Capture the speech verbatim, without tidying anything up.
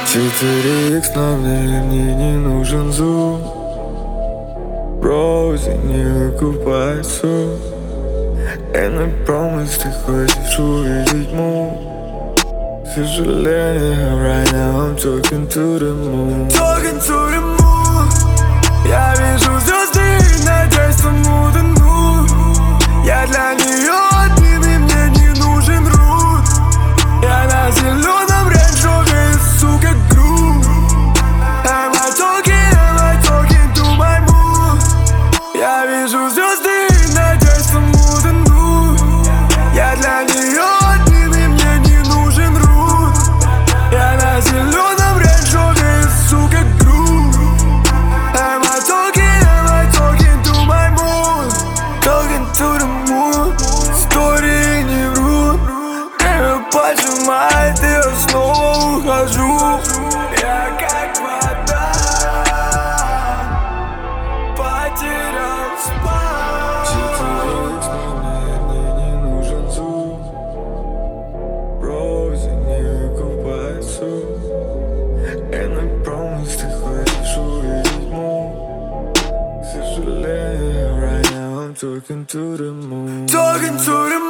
четыре икс, но мне, мне не нужен зум. Роузи не окупается. And I promise, ты хочешь увидеть мун. К сожалению, right now I'm talking to the moon. Talking to the moon. Я вижу звезды, надеюсь, тому тону. Я для нее отбитый, мне не нужен рут. Я на зеленом рейндж-ровере, сука, гру. Am I talking, am I talking to my moon? Я вижу звезды, надеюсь, тому тону. Я для нее отбитый, мне не нужен рут. Я на зеленом рейндж-ровере, сука, гру. Am I talking, am I talking to my moon? Talking to the moon. Истории не врут. Время поджимает, и я снова ухожу. Я как вода, потерял спать. Мне не нужен зум. Роузи не купается. And I promise, ты хочешь увидеть мун. К сожалению, right now I'm talking to the moon. Talking to the moon.